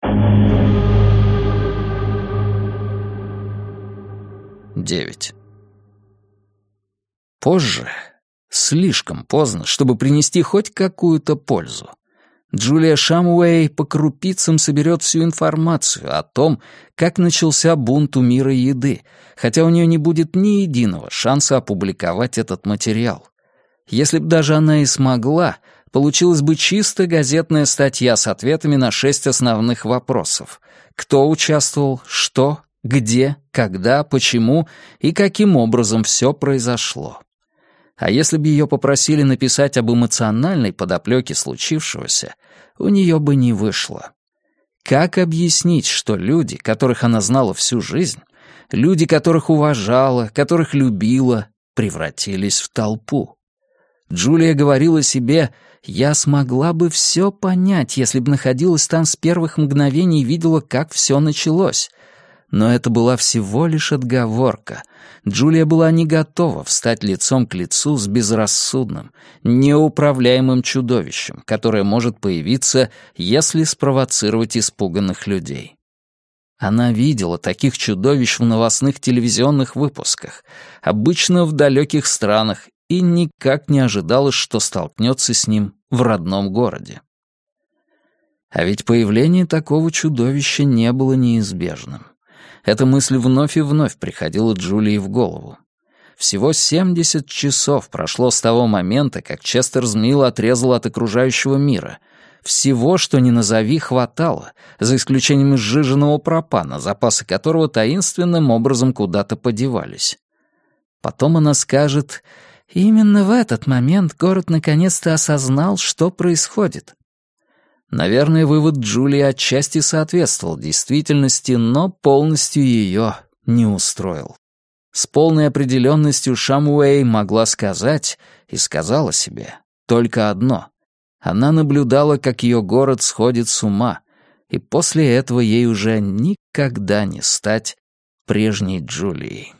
9. Позже, слишком поздно, чтобы принести хоть какую-то пользу, Джулия Шамуэй по крупицам соберет всю информацию о том, как начался бунт у мира еды, хотя у нее не будет ни единого шанса опубликовать этот материал. Если б даже она и смогла, получилась бы чисто газетная статья с ответами на 6 основных вопросов. Кто участвовал, что, где, когда, почему и каким образом все произошло. А если бы ее попросили написать об эмоциональной подоплеке случившегося, у нее бы не вышло. Как объяснить, что люди, которых она знала всю жизнь, люди, которых уважала, которых любила, превратились в толпу? Джулия говорила себе: «Я смогла бы все понять, если бы находилась там с первых мгновений и видела, как все началось». Но это была всего лишь отговорка. Джулия была не готова встать лицом к лицу с безрассудным, неуправляемым чудовищем, которое может появиться, если спровоцировать испуганных людей. Она видела таких чудовищ в новостных телевизионных выпусках, обычно в далеких странах, и никак не ожидала, что столкнется с ним в родном городе. А ведь появление такого чудовища не было неизбежным. Эта мысль вновь и вновь приходила Джулии в голову. Всего 70 часов прошло с того момента, как Честер Змил отрезал от окружающего мира. Всего, что ни назови, хватало, за исключением сжиженного пропана, запасы которого таинственным образом куда-то подевались. Потом она скажет: «Именно в этот момент город наконец-то осознал, что происходит». Наверное, вывод Джулии отчасти соответствовал действительности, но полностью ее не устроил. С полной определенностью Шамуэй могла сказать, и сказала себе, только одно. Она наблюдала, как ее город сходит с ума, и после этого ей уже никогда не стать прежней Джулией.